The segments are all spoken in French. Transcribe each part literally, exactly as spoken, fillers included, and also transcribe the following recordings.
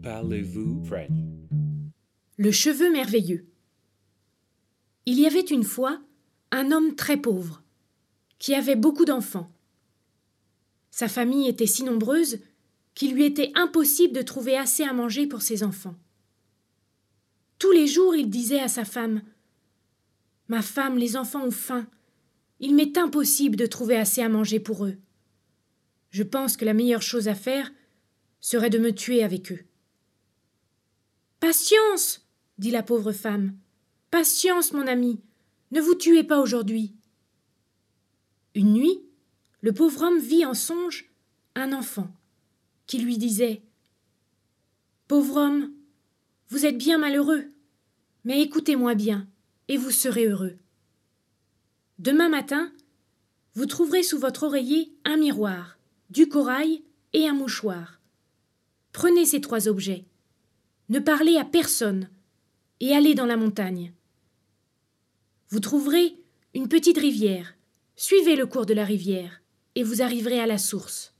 Parlez-vous French? Le cheveu merveilleux. Il y avait une fois un homme très pauvre, qui avait beaucoup d'enfants. Sa famille était si nombreuse qu'il lui était impossible de trouver assez à manger pour ses enfants. Tous les jours, il disait à sa femme « Ma femme, les enfants ont faim. Il m'est impossible de trouver assez à manger pour eux. Je pense que la meilleure chose à faire serait de me tuer avec eux. » « Patience, dit la pauvre femme. Patience, mon ami, ne vous tuez pas aujourd'hui. » Une nuit, le pauvre homme vit en songe un enfant qui lui disait « Pauvre homme, vous êtes bien malheureux, mais écoutez-moi bien, et vous serez heureux. Demain matin, vous trouverez sous votre oreiller un miroir, du corail et un mouchoir. Prenez ces trois objets. Ne parlez à personne et allez dans la montagne. Vous trouverez une petite rivière. Suivez le cours de la rivière et vous arriverez à la source.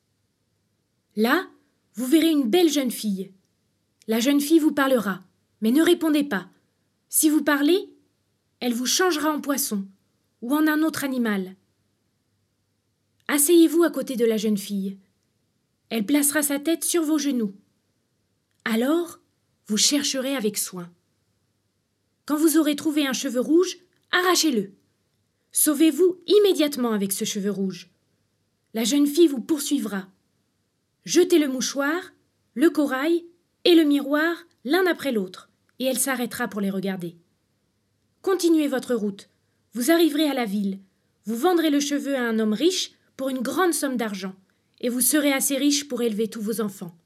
Là, vous verrez une belle jeune fille. La jeune fille vous parlera, mais ne répondez pas. Si vous parlez, elle vous changera en poisson ou en un autre animal. Asseyez-vous à côté de la jeune fille. Elle placera sa tête sur vos genoux. Alors, vous chercherez avec soin. Quand vous aurez trouvé un cheveu rouge, arrachez-le. Sauvez-vous immédiatement avec ce cheveu rouge. La jeune fille vous poursuivra. Jetez le mouchoir, le corail et le miroir l'un après l'autre, et elle s'arrêtera pour les regarder. Continuez votre route. Vous arriverez à la ville. Vous vendrez le cheveu à un homme riche pour une grande somme d'argent, et vous serez assez riche pour élever tous vos enfants.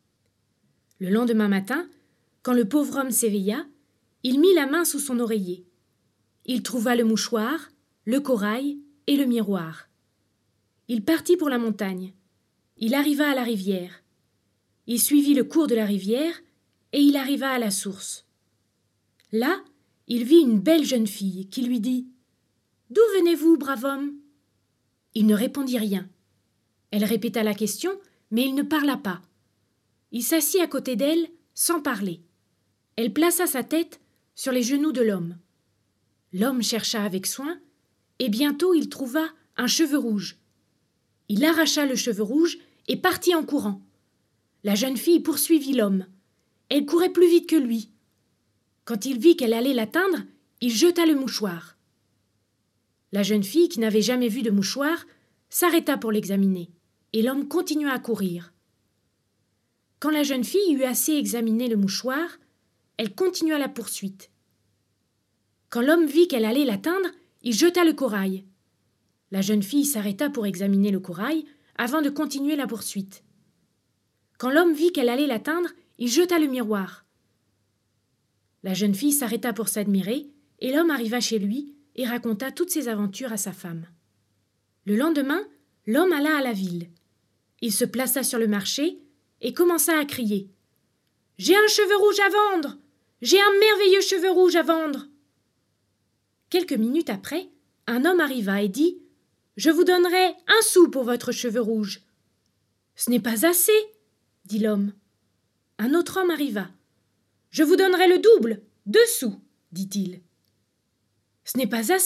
Le lendemain matin, quand le pauvre homme s'éveilla, il mit la main sous son oreiller. Il trouva le mouchoir, le corail et le miroir. Il partit pour la montagne. Il arriva à la rivière. Il suivit le cours de la rivière et il arriva à la source. Là, il vit une belle jeune fille qui lui dit « D'où venez-vous, brave homme ?» Il ne répondit rien. Elle répéta la question, mais il ne parla pas. Il s'assit à côté d'elle sans parler. Elle plaça sa tête sur les genoux de l'homme. L'homme chercha avec soin, et bientôt il trouva un cheveu rouge. Il arracha le cheveu rouge et partit en courant. La jeune fille poursuivit l'homme. Elle courait plus vite que lui. Quand il vit qu'elle allait l'atteindre, il jeta le mouchoir. La jeune fille, qui n'avait jamais vu de mouchoir, s'arrêta pour l'examiner, et l'homme continua à courir. Quand la jeune fille eut assez examiné le mouchoir, elle continua la poursuite. Quand l'homme vit qu'elle allait l'atteindre, il jeta le corail. La jeune fille s'arrêta pour examiner le corail avant de continuer la poursuite. Quand l'homme vit qu'elle allait l'atteindre, il jeta le miroir. La jeune fille s'arrêta pour s'admirer, et l'homme arriva chez lui et raconta toutes ses aventures à sa femme. Le lendemain, l'homme alla à la ville. Il se plaça sur le marché et commença à crier « J'ai un cheveu rouge à vendre! J'ai un merveilleux cheveu rouge à vendre !» Quelques minutes après, un homme arriva et dit « Je vous donnerai un sou pour votre cheveu rouge. »« Ce n'est pas assez, » dit l'homme. Un autre homme arriva. « Je vous donnerai le double, deux sous, » dit-il. « Ce n'est pas assez. »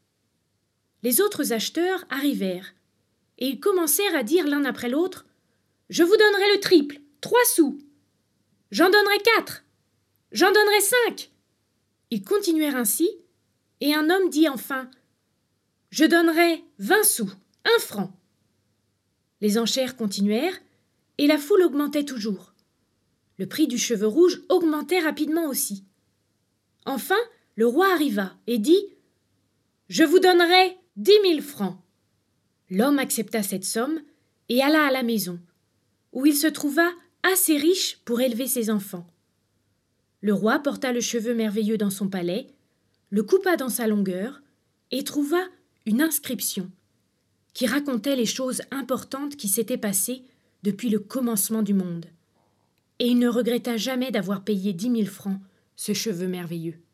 Les autres acheteurs arrivèrent, et ils commencèrent à dire l'un après l'autre « Je vous donnerai le triple, trois sous. J'en donnerai quatre. J'en donnerai cinq. » Ils continuèrent ainsi, et un homme dit enfin « Je donnerai vingt sous, un franc. » Les enchères continuèrent, et la foule augmentait toujours. Le prix du cheveu rouge augmentait rapidement aussi. Enfin, le roi arriva et dit « Je vous donnerai dix mille francs. » L'homme accepta cette somme et alla à la maison, où il se trouva assez riche pour élever ses enfants. Le roi porta le cheveu merveilleux dans son palais, le coupa dans sa longueur et trouva une inscription qui racontait les choses importantes qui s'étaient passées depuis le commencement du monde. Et il ne regretta jamais d'avoir payé dix mille francs ce cheveu merveilleux.